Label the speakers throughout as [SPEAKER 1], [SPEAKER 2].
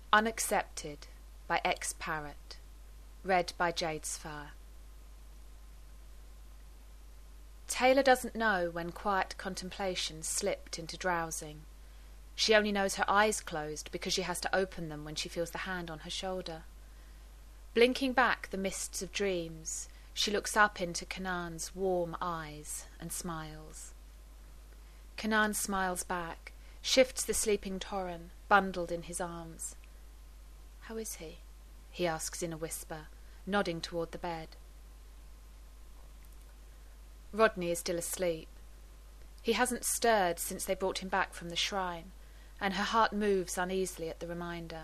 [SPEAKER 1] Unaccepted by X Parrot. Read by Jade Sfar. Taylor doesn't know when quiet contemplation slipped into drowsing. She only knows her eyes closed because she has to open them when she feels the hand on her shoulder. Blinking back the mists of dreams, she looks up into Kanan's warm eyes and smiles. Kanan smiles back, shifts the sleeping Torren, bundled in his arms. "How is he?" he asks in a whisper, nodding toward the bed. Rodney is still asleep. He hasn't stirred since they brought him back from the shrine, and her heart moves uneasily at the reminder.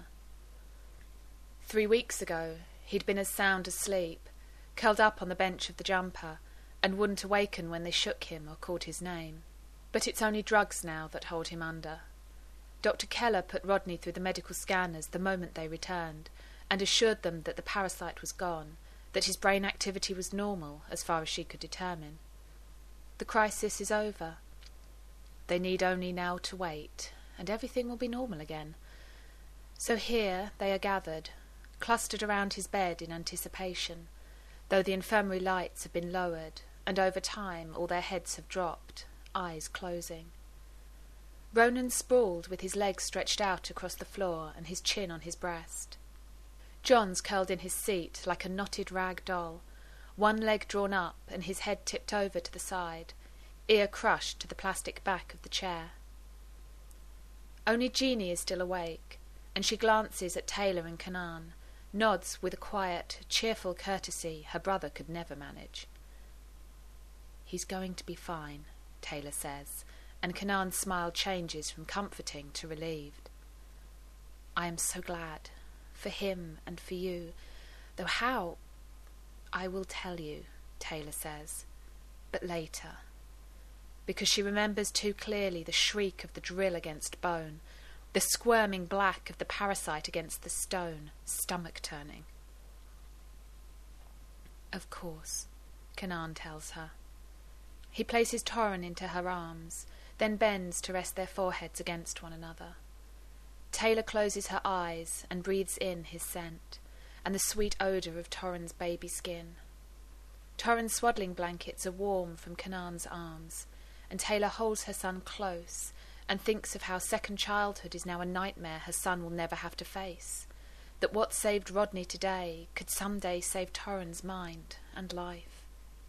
[SPEAKER 1] 3 weeks ago, he'd been as sound asleep, curled up on the bench of the jumper, and wouldn't awaken when they shook him or called his name. But it's only drugs now that hold him under. Dr. Keller put Rodney through the medical scanners the moment they returned, and assured them that the parasite was gone, that his brain activity was normal as far as she could determine. The crisis is over. They need only now to wait, and everything will be normal again. So here they are gathered, clustered around his bed in anticipation, though the infirmary lights have been lowered, and over time all their heads have dropped, eyes closing. Ronan sprawled with his legs stretched out across the floor and his chin on his breast. John's curled in his seat like a knotted rag doll, one leg drawn up and his head tipped over to the side, ear crushed to the plastic back of the chair. Only Jeannie is still awake, and she glances at Taylor and Kanan, nods with a quiet, cheerful courtesy her brother could never manage. "He's going to be fine," Taylor says, and Kanan's smile changes from comforting to relieved. "I am so glad, for him and for you, though how—" "I will tell you," Taylor says, "but later," because she remembers too clearly the shriek of the drill against bone, the squirming black of the parasite against the stone, stomach-turning. "Of course," Kanan tells her. He places Torren into her arms, then bends to rest their foreheads against one another. Taylor closes her eyes and breathes in his scent, and the sweet odour of Torren's baby skin. Torren's swaddling blankets are warm from Kanan's arms, and Taylor holds her son close and thinks of how second childhood is now a nightmare her son will never have to face, that what saved Rodney today could someday save Torren's mind and life.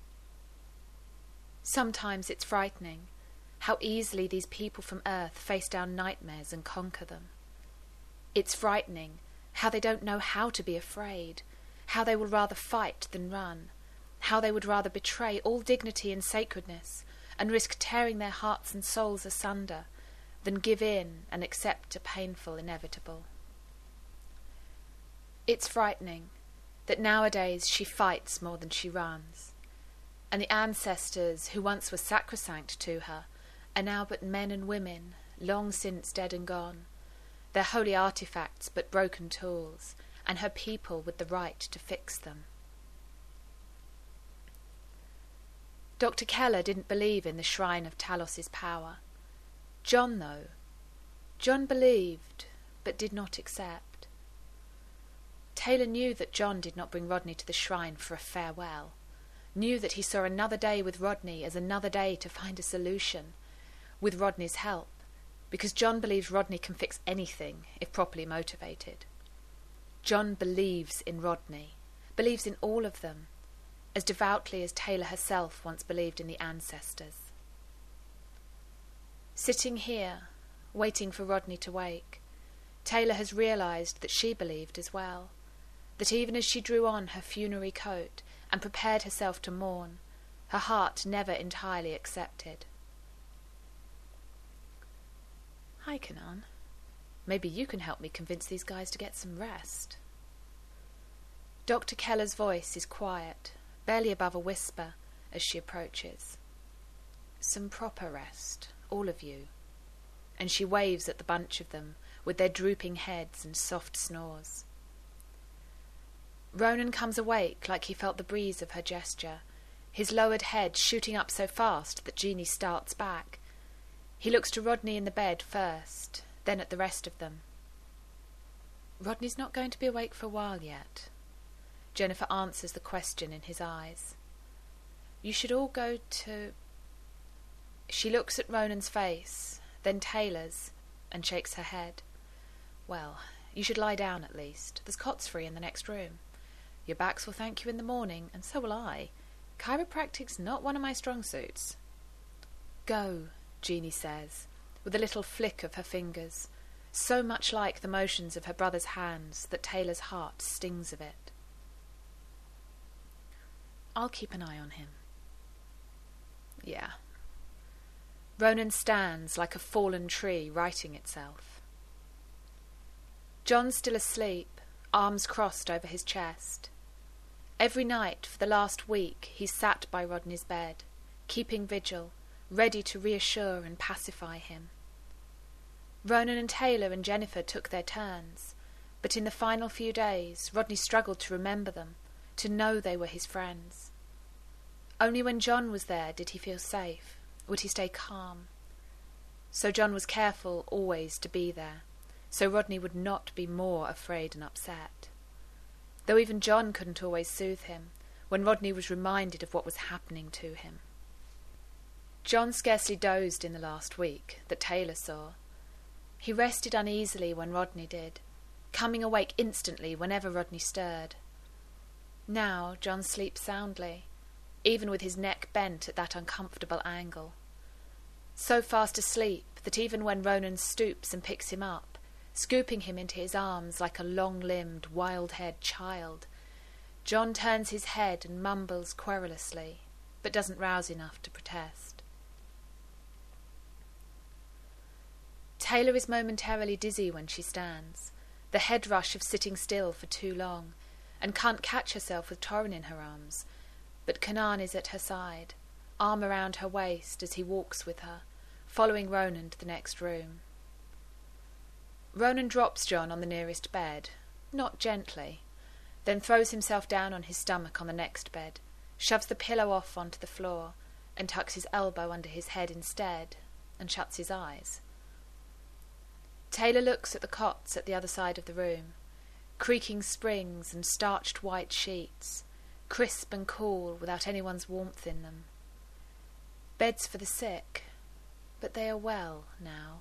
[SPEAKER 1] Sometimes it's frightening how easily these people from Earth face down nightmares and conquer them. It's frightening how they don't know how to be afraid, how they will rather fight than run, how they would rather betray all dignity and sacredness and risk tearing their hearts and souls asunder than give in and accept a painful inevitable. It's frightening that nowadays she fights more than she runs, and the ancestors who once were sacrosanct to her are now but men and women, long since dead and gone, their holy artifacts but broken tools, and her people with the right to fix them. Dr. Keller didn't believe in the shrine of Talos's power. John, though. John believed, but did not accept. Taylor knew that John did not bring Rodney to the shrine for a farewell, knew that he saw another day with Rodney as another day to find a solution, with Rodney's help, because John believes Rodney can fix anything if properly motivated. John believes in Rodney, believes in all of them, as devoutly as Taylor herself once believed in the ancestors. Sitting here, waiting for Rodney to wake, Taylor has realised that she believed as well, that even as she drew on her funerary coat and prepared herself to mourn, her heart never entirely accepted. "Hi, Kanan. Maybe you can help me convince these guys to get some rest." Dr. Keller's voice is quiet, barely above a whisper, as she approaches. "Some proper rest, all of you." And she waves at the bunch of them, with their drooping heads and soft snores. Ronan comes awake like he felt the breeze of her gesture, his lowered head shooting up so fast that Jeannie starts back. He looks to Rodney in the bed first, then at the rest of them. Rodney's not going to be awake for a while yet. Jennifer answers the question in his eyes. You should all go to... She looks at Ronan's face, then Taylor's, and shakes her head. Well, you should lie down at least. There's cots free in the next room. Your backs will thank you in the morning, and so will I. Chiropractic's not one of my strong suits. Go, Jeannie says, with a little flick of her fingers, so much like the motions of her brother's hands that Taylor's heart stings of it. I'll keep an eye on him. Yeah. Ronan stands like a fallen tree righting itself. John's still asleep, arms crossed over his chest. Every night for the last week he's sat by Rodney's bed, keeping vigil, ready to reassure and pacify him. Ronan and Taylor and Jennifer took their turns, but in the final few days Rodney struggled to remember them, to know they were his friends. Only when John was there did he feel safe, would he stay calm. So John was careful always to be there, so Rodney would not be more afraid and upset. Though even John couldn't always soothe him, when Rodney was reminded of what was happening to him. John scarcely dozed in the last week, that Taylor saw. He rested uneasily when Rodney did, coming awake instantly whenever Rodney stirred. Now John sleeps soundly, even with his neck bent at that uncomfortable angle. So fast asleep that even when Ronan stoops and picks him up, scooping him into his arms like a long-limbed, wild-haired child, John turns his head and mumbles querulously, but doesn't rouse enough to protest. Taylor is momentarily dizzy when she stands, the head rush of sitting still for too long, and can't catch herself with Torrin in her arms, but Kanan is at her side, arm around her waist as he walks with her, following Ronan to the next room. Ronan drops John on the nearest bed, not gently, then throws himself down on his stomach on the next bed, shoves the pillow off onto the floor, and tucks his elbow under his head instead, and shuts his eyes. Taylor looks at the cots at the other side of the room, creaking springs and starched white sheets, crisp and cool without anyone's warmth in them. Beds for the sick, but they are well now.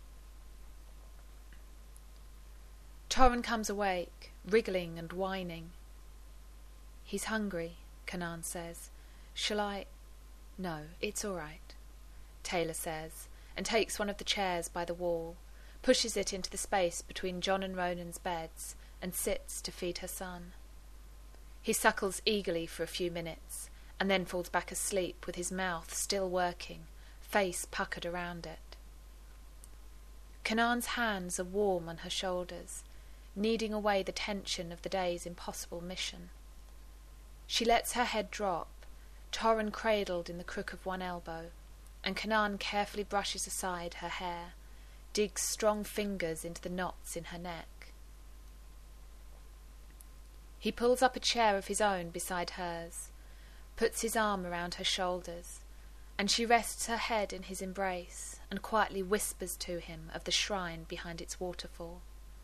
[SPEAKER 1] Torrin comes awake, wriggling and whining. He's hungry, Kanan says. Shall I? No, it's all right, Taylor says, and takes one of the chairs by the wall, pushes it into the space between John and Ronan's beds, and sits to feed her son. He suckles eagerly for a few minutes, and then falls back asleep with his mouth still working, face puckered around it. Kanan's hands are warm on her shoulders, kneading away the tension of the day's impossible mission. She lets her head drop, Torrin cradled in the crook of one elbow, and Kanan carefully brushes aside her hair, digs strong fingers into the knots in her neck. He pulls up a chair of his own beside hers, puts his arm around her shoulders, and she rests her head in his embrace and quietly whispers to him of the shrine behind its waterfall.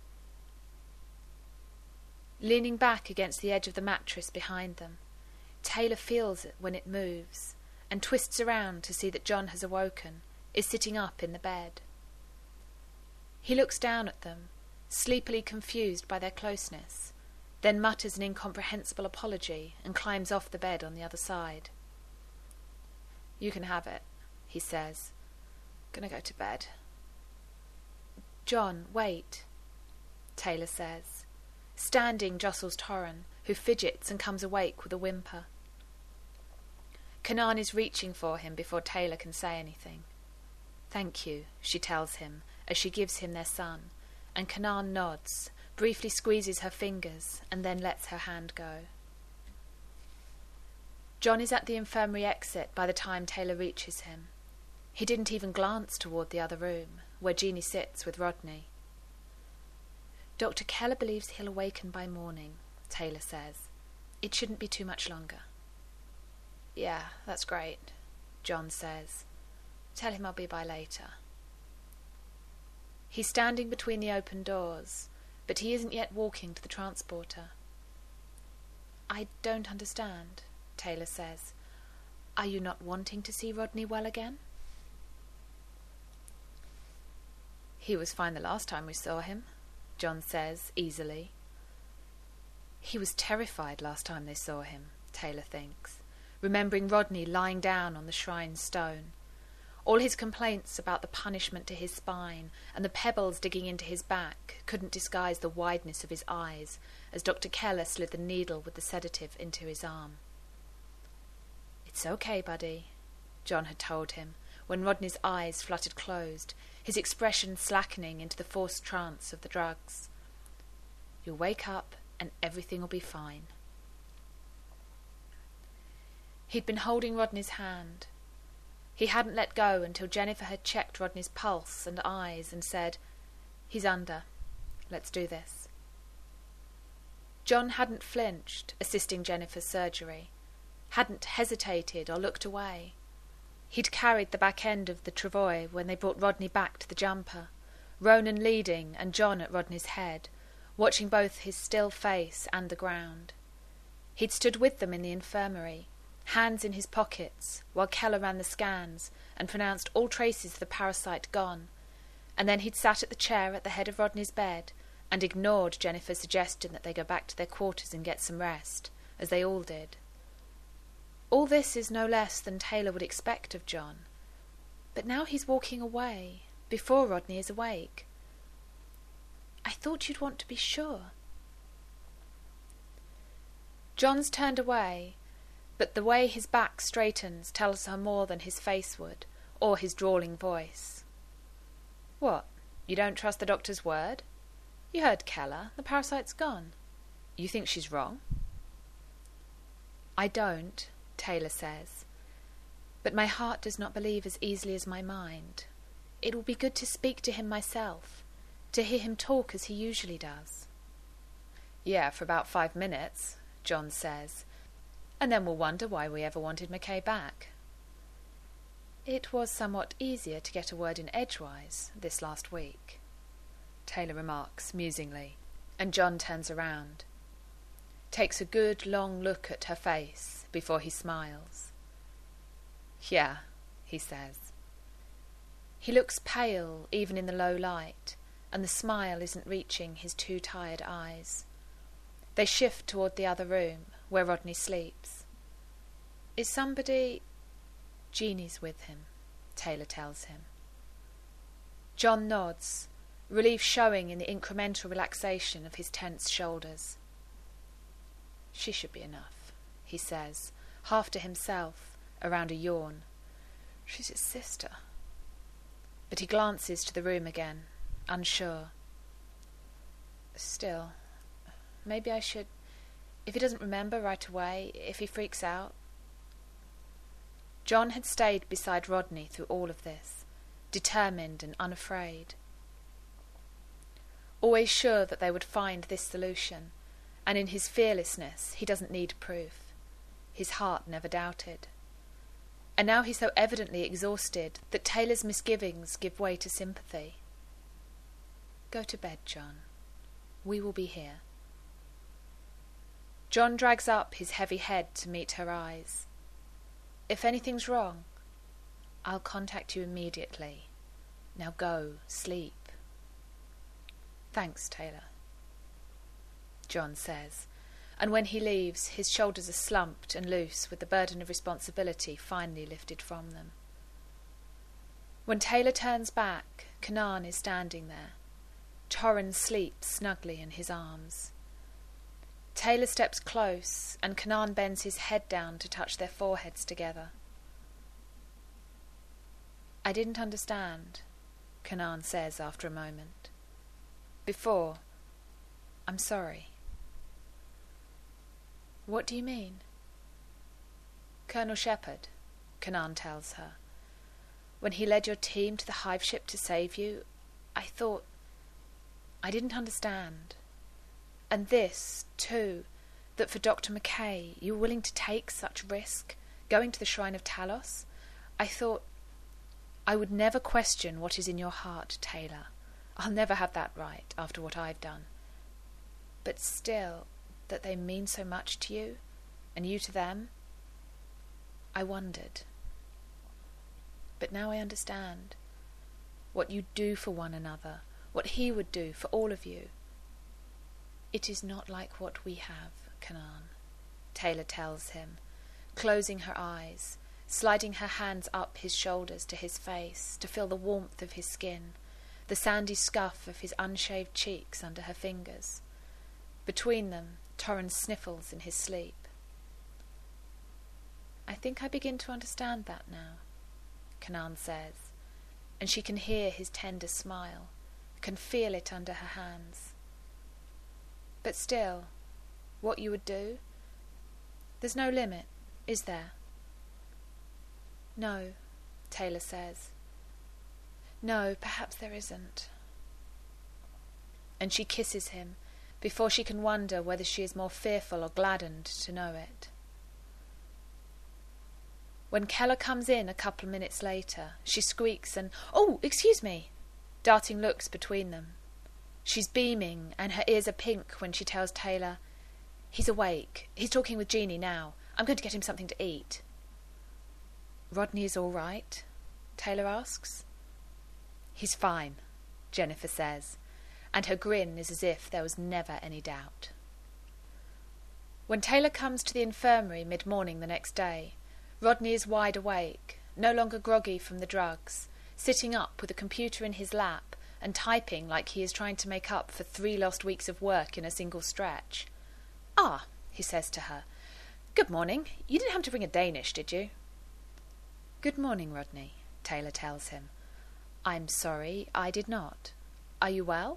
[SPEAKER 1] Leaning back against the edge of the mattress behind them, Taylor feels it when it moves, and twists around to see that John has awoken, is sitting up in the bed. He looks down at them, sleepily confused by their closeness, then mutters an incomprehensible apology and climbs off the bed on the other side. You can have it, he says. Gonna go to bed. John, wait, Taylor says. Standing jostles Torrin, who fidgets and comes awake with a whimper. Kanan is reaching for him before Taylor can say anything. Thank you, she tells him, as she gives him their son, and Kanan nods, briefly squeezes her fingers, and then lets her hand go. John is at the infirmary exit by the time Taylor reaches him. He didn't even glance toward the other room, where Jeannie sits with Rodney. Dr. Keller believes he'll awaken by morning, Taylor says. It shouldn't be too much longer. Yeah, that's great, John says. Tell him I'll be by later. He's standing between the open doors, but he isn't yet walking to the transporter. "I don't understand," Taylor says. "Are you not wanting to see Rodney well again?" "He was fine the last time we saw him," John says, easily. He was terrified last time they saw him, Taylor thinks, remembering Rodney lying down on the shrine stone. All his complaints about the punishment to his spine and the pebbles digging into his back couldn't disguise the wideness of his eyes as Dr. Keller slid the needle with the sedative into his arm. "It's okay, buddy," John had told him, when Rodney's eyes fluttered closed, his expression slackening into the forced trance of the drugs. "You'll wake up and everything will be fine." He'd been holding Rodney's hand. He hadn't let go until Jennifer had checked Rodney's pulse and eyes and said, "He's under. Let's do this." John hadn't flinched, assisting Jennifer's surgery, hadn't hesitated or looked away. He'd carried the back end of the travois when they brought Rodney back to the jumper, Ronan leading and John at Rodney's head, watching both his still face and the ground. He'd stood with them in the infirmary, hands in his pockets, while Keller ran the scans and pronounced all traces of the parasite gone, and then he'd sat at the chair at the head of Rodney's bed and ignored Jennifer's suggestion that they go back to their quarters and get some rest, as they all did. All this is no less than Taylor would expect of John, but now he's walking away, before Rodney is awake. "I thought you'd want to be sure." John's turned away, but the way his back straightens tells her more than his face would, or his drawling voice. "What, you don't trust the doctor's word? You heard Keller, the parasite's gone. You think she's wrong?" "I don't," Taylor says, "but my heart does not believe as easily as my mind. It will be good to speak to him myself, to hear him talk as he usually does." "Yeah, for about 5 minutes," John says, "and then we'll wonder why we ever wanted McKay back." "It was somewhat easier to get a word in edgewise this last week," Taylor remarks musingly, and John turns around, takes a good long look at her face before he smiles. "Yeah," he says. He looks pale even in the low light, and the smile isn't reaching his too tired eyes. They shift toward the other room, where Rodney sleeps. "Is somebody—" "Jeannie's with him," Taylor tells him. John nods, relief showing in the incremental relaxation of his tense shoulders. "She should be enough," he says, half to himself, around a yawn. "She's his sister." But he glances to the room again, unsure. "Still, maybe I should, if he doesn't remember right away, if he freaks out." John had stayed beside Rodney through all of this, determined and unafraid. Always sure that they would find this solution, and in his fearlessness he doesn't need proof. His heart never doubted. And now he's so evidently exhausted that Taylor's misgivings give way to sympathy. "Go to bed, John. We will be here." John drags up his heavy head to meet her eyes. "If anything's wrong, I'll contact you immediately. Now go, sleep." "Thanks, Taylor," John says, and when he leaves, his shoulders are slumped and loose with the burden of responsibility finally lifted from them. When Taylor turns back, Kanan is standing there. Torrens sleeps snugly in his arms. Taylor steps close, and Kanan bends his head down to touch their foreheads together. "I didn't understand," Kanan says after a moment. "Before. I'm sorry." "What do you mean?" "Colonel Shepard," Kanan tells her. "When he led your team to the hive ship to save you, I thought... I didn't understand. And this, too, that for Dr. McKay you were willing to take such risk, going to the Shrine of Talos. I thought... I would never question what is in your heart, Taylor. I'll never have that right after what I've done. but still, that they mean so much to you, and you to them? I wondered. But now I understand. What you do for one another, what he would do for all of you. It is not like what we have, Canaan, Taylor tells him, closing her eyes, sliding her hands up his shoulders to his face to feel the warmth of his skin, the sandy scuff of his unshaved cheeks under her fingers. Between them, Torrens sniffles in his sleep. I think I begin to understand that now, Canaan says, and she can hear his tender smile, can feel it under her hands. But still, what you would do? There's no limit, is there? No, Taylor says. No, perhaps there isn't. And she kisses him before she can wonder whether she is more fearful or gladdened to know it. When Keller comes in a couple of minutes later, she squeaks and, "Oh, excuse me," darting looks between them. She's beaming, and her ears are pink when she tells Taylor, "He's awake. He's talking with Jeannie now. I'm going to get him something to eat." "Rodney is all right?" Taylor asks. "He's fine," Jennifer says, and her grin is as if there was never any doubt. When Taylor comes to the infirmary mid-morning the next day, Rodney is wide awake, no longer groggy from the drugs, sitting up with a computer in his lap and typing like he is trying to make up for 3 lost weeks of work in a single stretch. "Ah," he says to her. "Good morning. You didn't have to bring a Danish, did you?" "Good morning, Rodney," Taylor tells him. "I'm sorry, I did not. Are you well?"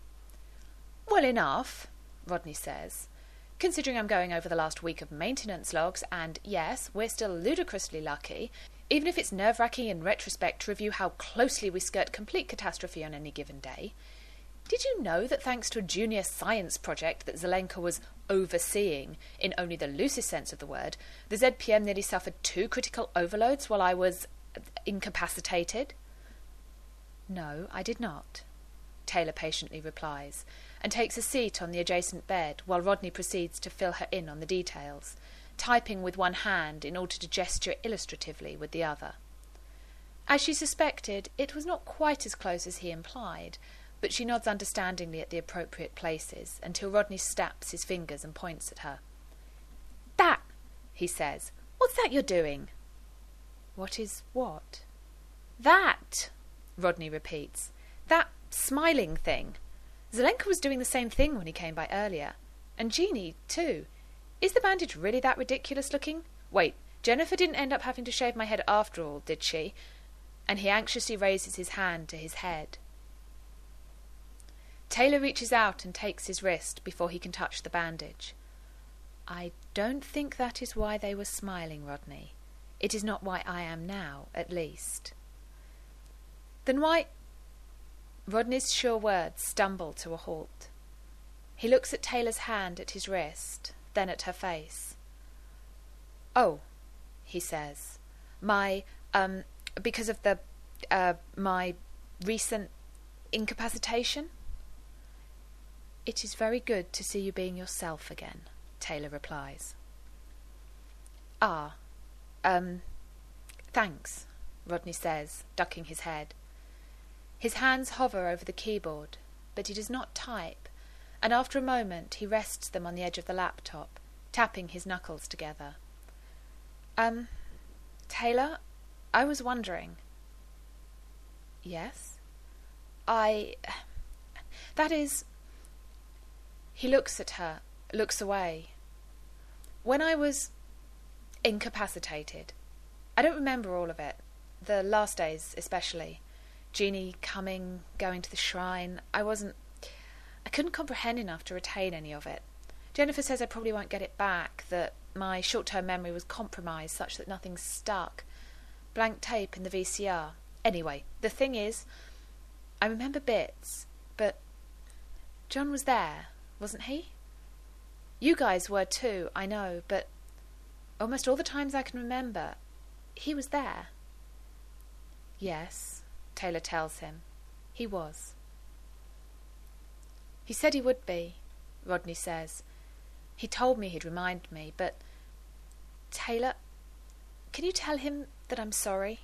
[SPEAKER 1] "Well enough," Rodney says, "considering I'm going over the last week of maintenance logs, and yes, we're still ludicrously lucky, even if it's nerve-wracking in retrospect to review how closely we skirt complete catastrophe on any given day. Did you know that thanks to a junior science project that Zelenka was overseeing, in only the loosest sense of the word, the ZPM nearly suffered 2 critical overloads while I was incapacitated?" "No, I did not," Taylor patiently replies, and takes a seat on the adjacent bed while Rodney proceeds to fill her in on the details, typing with one hand in order to gesture illustratively with the other. As she suspected, it was not quite as close as he implied, but she nods understandingly at the appropriate places until Rodney snaps his fingers and points at her. "That," he says. "What's that you're doing?" "What is what?" "That," Rodney repeats. "That smiling thing. Zelenka was doing the same thing when he came by earlier. And Jeannie, too. Is the bandage really that ridiculous looking? Wait, Jennifer didn't end up having to shave my head after all, did she?" And he anxiously raises his hand to his head. Taylor reaches out and takes his wrist before he can touch the bandage. "I don't think that is why they were smiling, Rodney. It is not why I am now, at least." "Then why—" Rodney's sure words stumble to a halt. He looks at Taylor's hand at his wrist, then at her face. "Oh," he says, because of my recent incapacitation?" "It is very good to see you being yourself again," Taylor replies. "Ah, thanks," Rodney says, ducking his head. His hands hover over the keyboard, but he does not type, and after a moment he rests them on the edge of the laptop, tapping his knuckles together. Taylor, I was wondering." "Yes?" That is..." He looks at her, looks away. "When I was incapacitated, I don't remember all of it, the last days especially. Jeannie coming, going to the shrine. I couldn't comprehend enough to retain any of it. Jennifer says I probably won't get it back, that my short-term memory was compromised such that nothing stuck. Blank tape in the VCR. Anyway, the thing is, I remember bits, but John was there, wasn't he? You guys were too, I know, but almost all the times I can remember, he was there." "Yes," Taylor tells him. "He was." "He said he would be. Rodney says. He told me he'd remind me, but... Taylor, can you tell him that I'm sorry?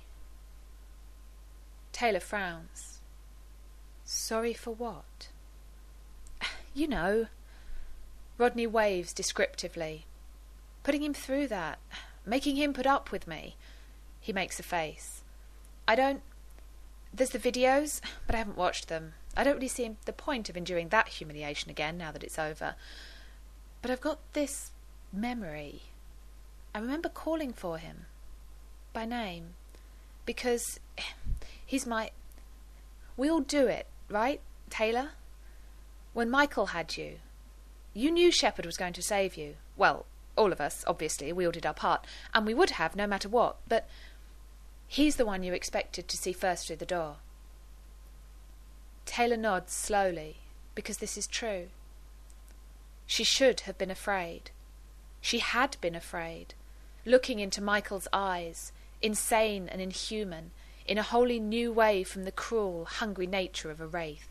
[SPEAKER 1] Taylor frowns. Sorry for what? You know. Rodney waves descriptively. Putting him through that. Making him put up with me. He makes a face. There's the videos, but I haven't watched them. I don't really see the point of enduring that humiliation again now that it's over. But I've got this memory. I remember calling for him. By name. Because he's my... We all do it, right, Taylor? When Michael had you, you knew Shepard was going to save you. Well, all of us, obviously, we all did our part, and we would have no matter what, but he's the one you expected to see first through the door. Taylor nods slowly, because this is true. She should have been afraid. She had been afraid, looking into Michael's eyes, insane and inhuman, in a wholly new way from the cruel, hungry nature of a wraith.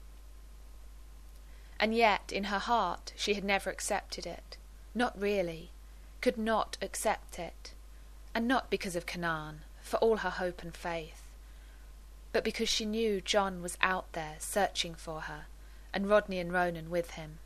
[SPEAKER 1] And yet, in her heart, she had never accepted it. Not really. Could not accept it. And not because of Canaan, for all her hope and faith, but because she knew John was out there searching for her, and Rodney and Ronan with him.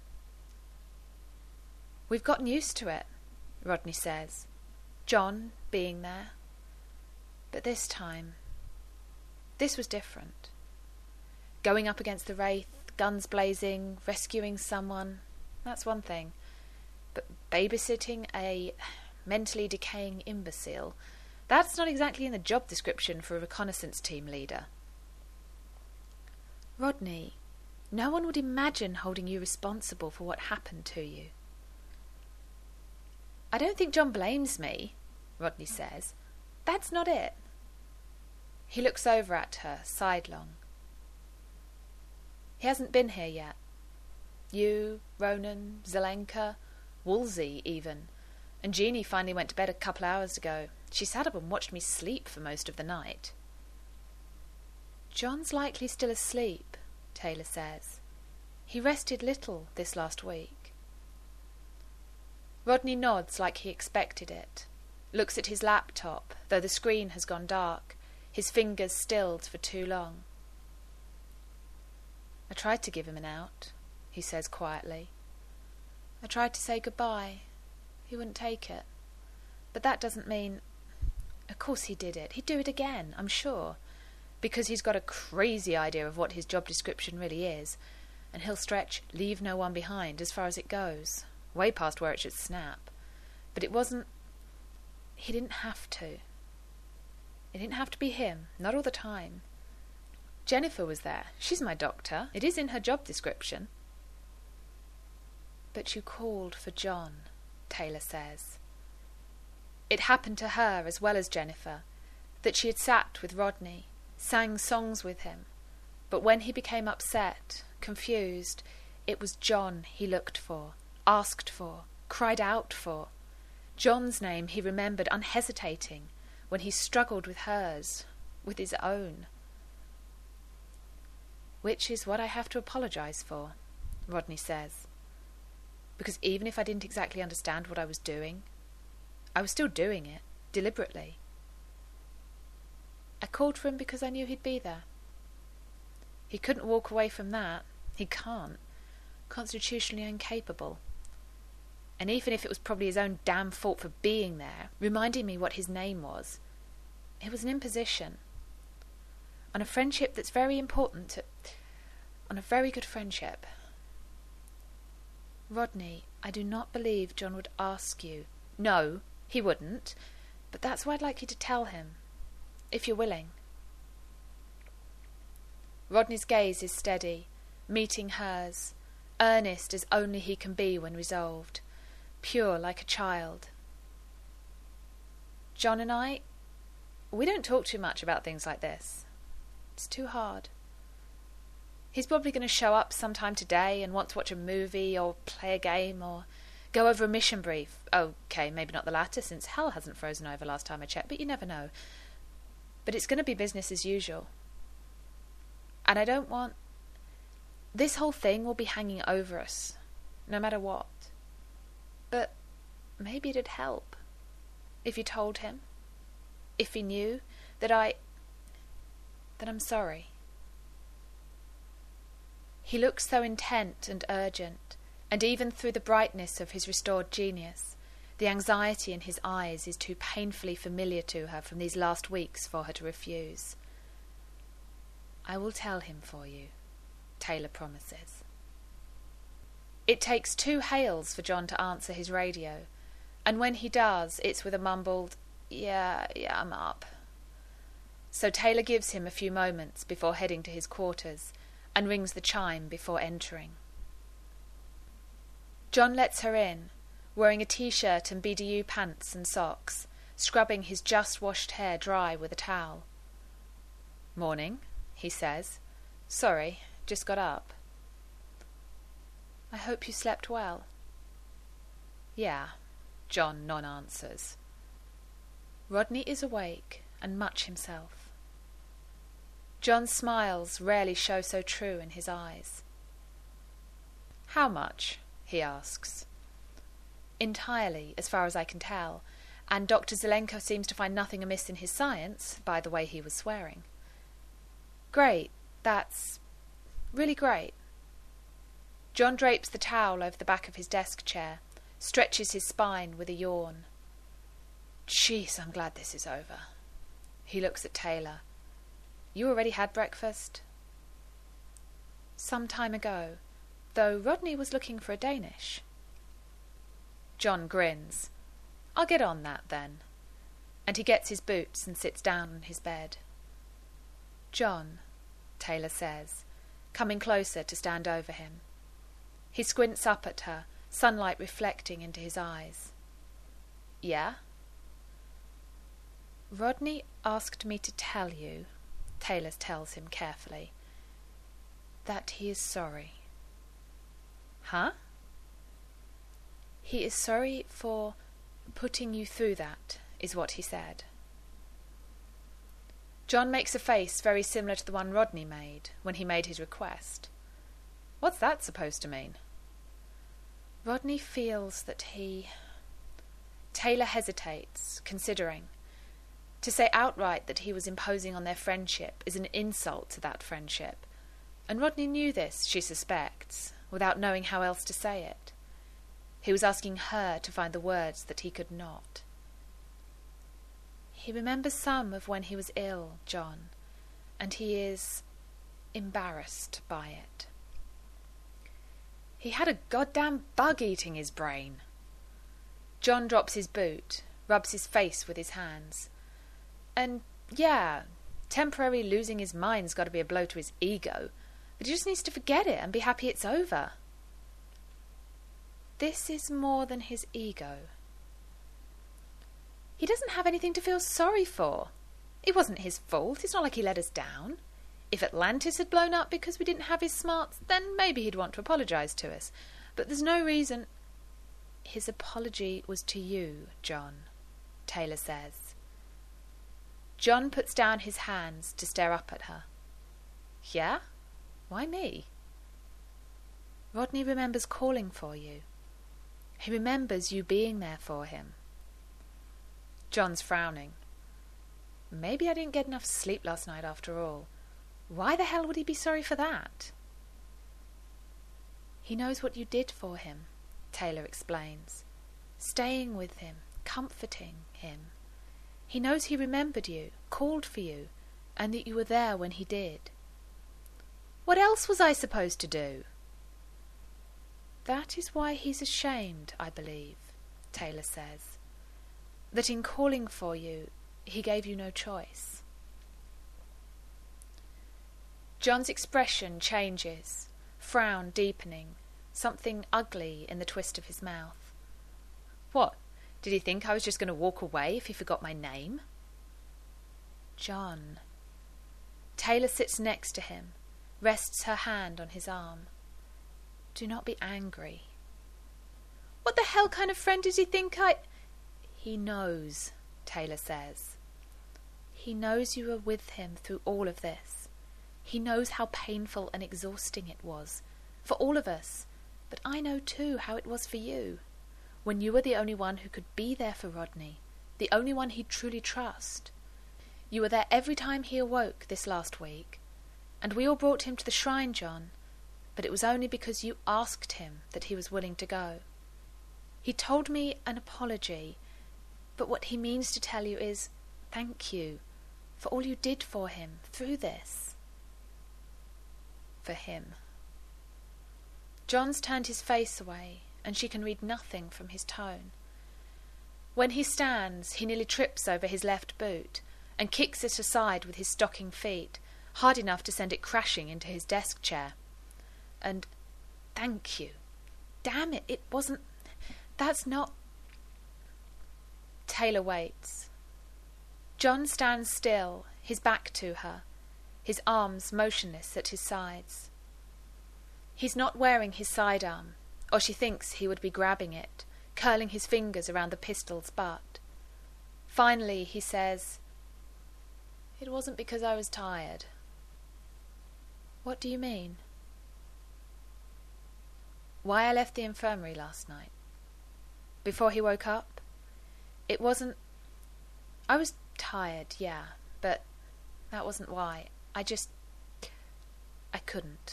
[SPEAKER 1] We've gotten used to it, Rodney says. John being there. But this time, this was different. Going up against the wraith, guns blazing, rescuing someone, that's one thing. But babysitting a mentally decaying imbecile, that's not exactly in the job description for a reconnaissance team leader. Rodney, no one would imagine holding you responsible for what happened to you. I don't think John blames me, Rodney says. That's not it. He looks over at her, sidelong. He hasn't been here yet. You, Ronan, Zelenka, Woolsey even. And Jeannie finally went to bed a couple hours ago. She sat up and watched me sleep for most of the night. John's likely still asleep, Taylor says. He rested little this last week. Rodney nods like he expected it, looks at his laptop, though the screen has gone dark, his fingers stilled for too long. I tried to give him an out, he says quietly. I tried to say goodbye. He wouldn't take it. But that doesn't mean... Of course he did it. He'd do it again, I'm sure. Because he's got a crazy idea of what his job description really is, and he'll stretch leave no one behind as far as it goes, way past where it should snap. But it wasn't... He didn't have to. It didn't have to be him, not all the time. Jennifer was there. She's my doctor. It is in her job description. But you called for John, Taylor says. It happened to her as well as Jennifer, that she had sat with Rodney, sang songs with him, but when he became upset, confused, it was John he looked for, asked for, cried out for. John's name he remembered unhesitating when he struggled with hers, with his own. Which is what I have to apologise for, Rodney says. Because even if I didn't exactly understand what I was doing, I was still doing it, deliberately. I called for him because I knew he'd be there. He couldn't walk away from that. He can't. Constitutionally incapable. And even if it was probably his own damn fault for being there, reminding me what his name was, it was an imposition. On a friendship that's very important to... on a very good friendship. Rodney, I do not believe John would ask you. No, he wouldn't. But that's why I'd like you to tell him. If you're willing. Rodney's gaze is steady, meeting hers, earnest as only he can be when resolved, pure like a child. John and I, we don't talk too much about things like this. It's too hard. He's probably going to show up sometime today and want to watch a movie or play a game or go over a mission brief. Okay, maybe not the latter, since hell hasn't frozen over last time I checked, but you never know. But it's going to be business as usual. And I don't want... This whole thing will be hanging over us. no matter what. But maybe it'd help if you told him, if he knew that I'm sorry. He looks so intent and urgent, and even through the brightness of his restored genius, the anxiety in his eyes is too painfully familiar to her from these last weeks for her to refuse. I will tell him for you, Taylor promises. It takes 2 hails for John to answer his radio, and when he does, it's with a mumbled, yeah, I'm up. So Taylor gives him a few moments before heading to his quarters and rings the chime before entering. John lets her in, wearing a t-shirt and BDU pants and socks, scrubbing his just-washed hair dry with a towel. Morning, he says. Sorry, just got up. I hope you slept well. Yeah, John non-answers. Rodney is awake and much himself. John's smiles rarely show so true in his eyes. How much? He asks. Entirely, as far as I can tell, and Dr. Zelenko seems to find nothing amiss in his science, by the way he was swearing. Great, that's really great. John drapes the towel over the back of his desk chair, stretches his spine with a yawn. Jeez, I'm glad this is over. He looks at Taylor. You already had breakfast? Some time ago, though Rodney was looking for a Danish. John grins. I'll get on that then. And he gets his boots and sits down on his bed. John, Taylor says, coming closer to stand over him. He squints up at her, sunlight reflecting into his eyes. Yeah? Rodney asked me to tell you, Taylor tells him carefully, that he is sorry. Huh? He is sorry for putting you through that, is what he said. John makes a face very similar to the one Rodney made when he made his request. What's that supposed to mean? Rodney feels that Taylor hesitates, considering. To say outright that he was imposing on their friendship is an insult to that friendship, and Rodney knew this, she suspects, without knowing how else to say it. He was asking her to find the words that he could not. He remembers some of when he was ill, John, and he is embarrassed by it. He had a goddamn bug eating his brain. John drops his boot, rubs his face with his hands. And, yeah, temporarily losing his mind's got to be a blow to his ego, but he just needs to forget it and be happy it's over. This is more than his ego. He doesn't have anything to feel sorry for. It wasn't his fault. It's not like he let us down. If Atlantis had blown up because we didn't have his smarts, then maybe he'd want to apologise to us. But there's no reason. His apology was to you, John, Taylor says. John puts down his hands to stare up at her. Yeah? Why me? Rodney remembers calling for you. He remembers you being there for him. John's frowning. Maybe I didn't get enough sleep last night after all. Why the hell would he be sorry for that? He knows what you did for him, Taylor explains. Staying with him, comforting him. He knows he remembered you, called for you, and that you were there when he did. What else was I supposed to do? That is why he's ashamed, I believe, Taylor says. That in calling for you, he gave you no choice. John's expression changes, frown deepening, something ugly in the twist of his mouth. What? Did he think I was just going to walk away if he forgot my name? John. Taylor sits next to him, rests her hand on his arm. Do not be angry. What the hell kind of friend did he think I... He knows, Taylor says. He knows you were with him through all of this. He knows how painful and exhausting it was, for all of us, But I know too how it was for you, when you were the only one who could be there for Rodney, the only one he'd truly trust. You were there every time he awoke this last week, and we all brought him to the shrine, John, but it was only because you asked him that he was willing to go. He told me an apology, but what he means to tell you is thank you for all you did for him through this. For him. John's turned his face away, and she can read nothing from his tone. When he stands, he nearly trips over his left boot and kicks it aside with his stocking feet, hard enough to send it crashing into his desk chair. And thank you. Damn it, it wasn't... That's not... Taylor waits. John stands still, his back to her, his arms motionless at his sides. He's not wearing his sidearm, or she thinks he would be grabbing it, curling his fingers around the pistol's butt. Finally, he says, "It wasn't because I was tired." "What do you mean?" "Why I left the infirmary last night. Before he woke up. It wasn't... I was tired, yeah, but that wasn't why. I couldn't."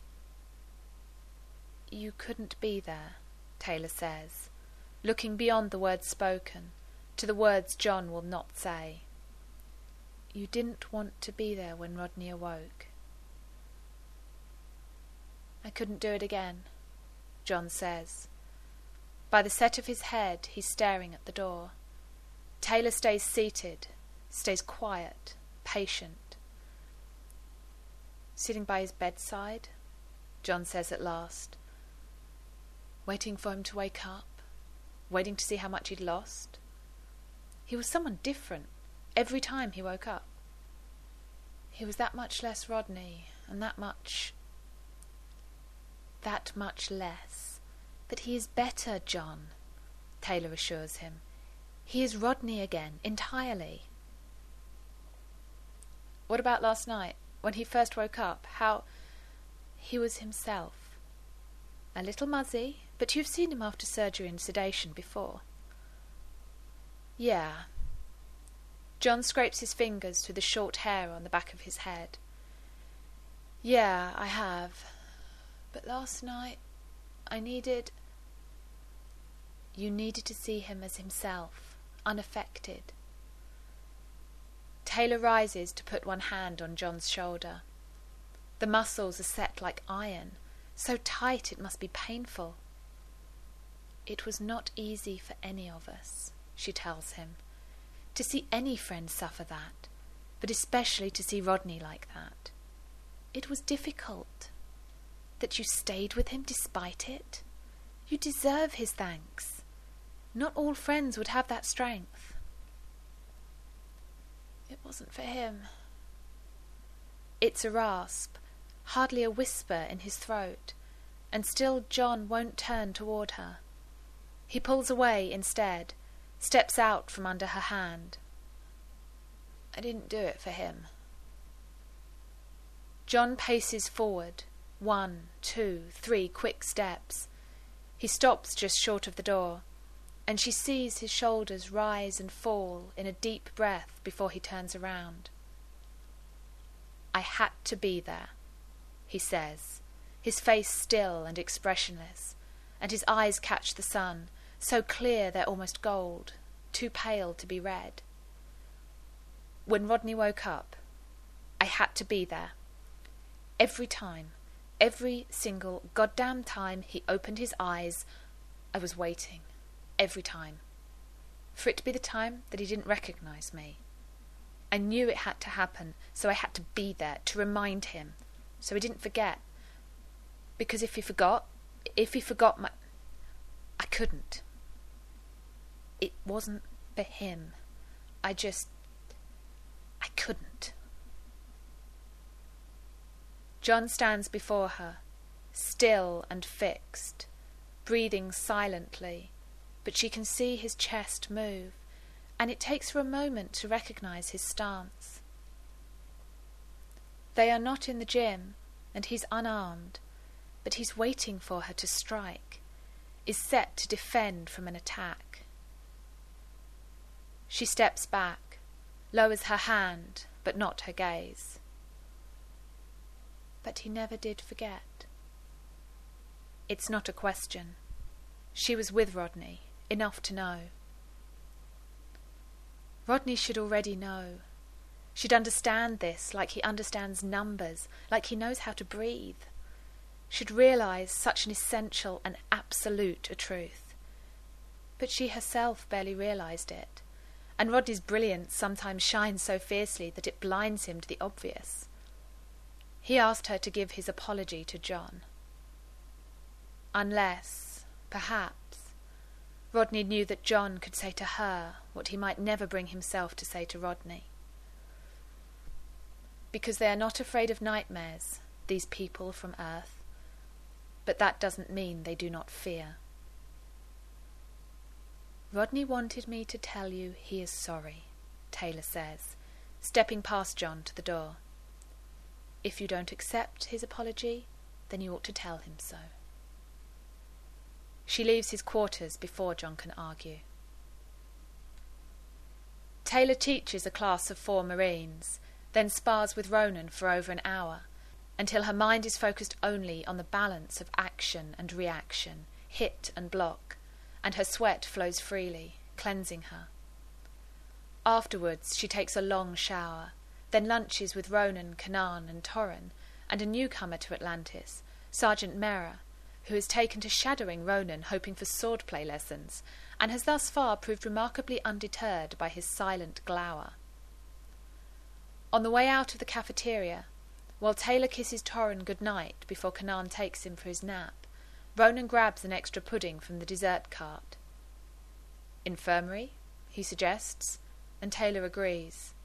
[SPEAKER 1] "You couldn't be there," Taylor says, looking beyond the words spoken, to the words John will not say. "You didn't want to be there when Rodney awoke." "I couldn't do it again," John says. By the set of his head, he's staring at the door. Taylor stays seated, stays quiet, patient. "Sitting by his bedside," John says at last. "Waiting for him to wake up, waiting to see how much he'd lost. He was someone different every time he woke up. He was that much less Rodney, and that much less. But he is better, John," Taylor assures him. "He is Rodney again, entirely." "What about last night, when he first woke up? How..." "He was himself. A little muzzy, but you've seen him after surgery and sedation before." "Yeah." John scrapes his fingers through the short hair on the back of his head. "Yeah, I have. But last night, I needed..." "You needed to see him as himself, unaffected." Taylor rises to put one hand on John's shoulder. The muscles are set like iron, so tight it must be painful. "It was not easy for any of us," she tells him, "to see any friend suffer that, but especially to see Rodney like that. It was difficult. That you stayed with him despite it. You deserve his thanks. Not all friends would have that strength." "It wasn't for him." It's a rasp, hardly a whisper in his throat, and still John won't turn toward her. He pulls away instead, steps out from under her hand. "I didn't do it for him." John paces forward, 1, 2, 3 quick steps. He stops just short of the door, and she sees his shoulders rise and fall in a deep breath before he turns around. "I had to be there," he says, his face still and expressionless, and his eyes catch the sun, so clear they're almost gold, too pale to be red. "When Rodney woke up, I had to be there. Every time, every single goddamn time he opened his eyes, I was waiting. Every time. For it to be the time that he didn't recognize me. I knew it had to happen, so I had to be there, to remind him, so he didn't forget. Because if he forgot my... I couldn't. It wasn't for him. I couldn't." John stands before her, still and fixed, breathing silently, but she can see his chest move, and it takes her a moment to recognize his stance. They are not in the gym, and he's unarmed, but he's waiting for her to strike, is set to defend from an attack. She steps back, lowers her hand, but not her gaze. But he never did forget. It's not a question. She was with Rodney, enough to know. Rodney should already know. Should understand this like he understands numbers, like he knows how to breathe. Should realise such an essential and absolute a truth. But she herself barely realised it, and Rodney's brilliance sometimes shines so fiercely that it blinds him to the obvious. He asked her to give his apology to John. Unless, perhaps, Rodney knew that John could say to her what he might never bring himself to say to Rodney. Because they are not afraid of nightmares, these people from Earth, but that doesn't mean they do not fear. Rodney wanted me to tell you he is sorry, Taylor says, stepping past John to the door. If you don't accept his apology, then you ought to tell him so. She leaves his quarters before John can argue. Taylor teaches a class of 4 Marines, then spars with Ronan for over an hour, until her mind is focused only on the balance of action and reaction, hit and block, and her sweat flows freely, cleansing her. Afterwards she takes a long shower, then lunches with Ronan, Kanan and Torrin, and a newcomer to Atlantis, Sergeant Mera, who has taken to shadowing Ronan hoping for swordplay lessons, and has thus far proved remarkably undeterred by his silent glower. On the way out of the cafeteria, while Taylor kisses Torrin good-night before Kanan takes him for his nap, Ronan grabs an extra pudding from the dessert cart. Infirmary, he suggests, and Taylor agrees.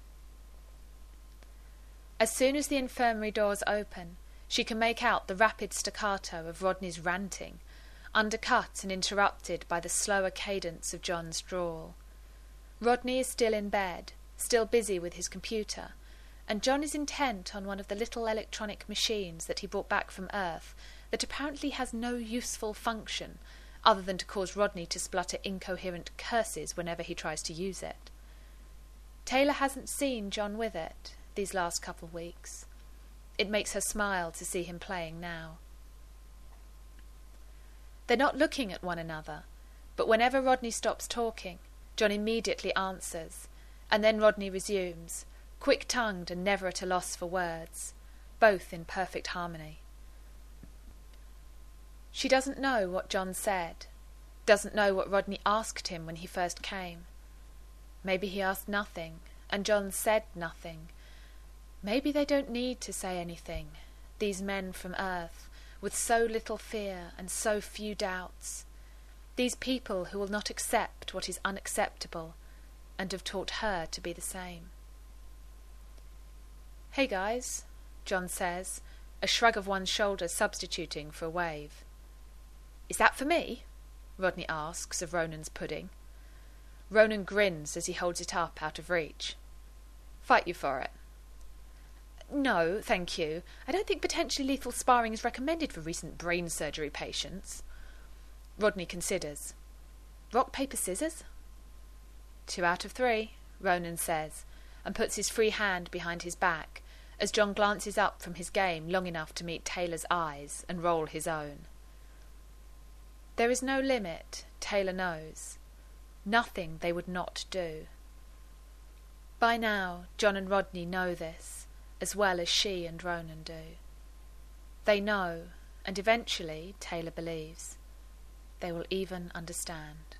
[SPEAKER 1] As soon as the infirmary doors open, she can make out the rapid staccato of Rodney's ranting, undercut and interrupted by the slower cadence of John's drawl. Rodney is still in bed, still busy with his computer, and John is intent on one of the little electronic machines that he brought back from Earth that apparently has no useful function other than to cause Rodney to splutter incoherent curses whenever he tries to use it. Taylor hasn't seen John with it these last couple of weeks. It makes her smile to see him playing now. They're not looking at one another, but whenever Rodney stops talking, John immediately answers, and then Rodney resumes, quick-tongued and never at a loss for words, both in perfect harmony. She doesn't know what John said, doesn't know what Rodney asked him when he first came. Maybe he asked nothing, and John said nothing. Maybe they don't need to say anything, these men from Earth, with so little fear and so few doubts. These people who will not accept what is unacceptable, and have taught her to be the same. "Hey guys," John says, a shrug of one shoulder substituting for a wave. "Is that for me?" Rodney asks of Ronan's pudding. Ronan grins as he holds it up out of reach. "Fight you for it." "No, thank you. I don't think potentially lethal sparring is recommended for recent brain surgery patients." Rodney considers. "Rock, paper, scissors?" 2 out of 3, Ronan says, and puts his free hand behind his back as John glances up from his game long enough to meet Taylor's eyes and roll his own. There is no limit, Taylor knows. Nothing they would not do. By now, John and Rodney know this, as well as she and Ronan do. They know, and eventually, Taylor believes, they will even understand.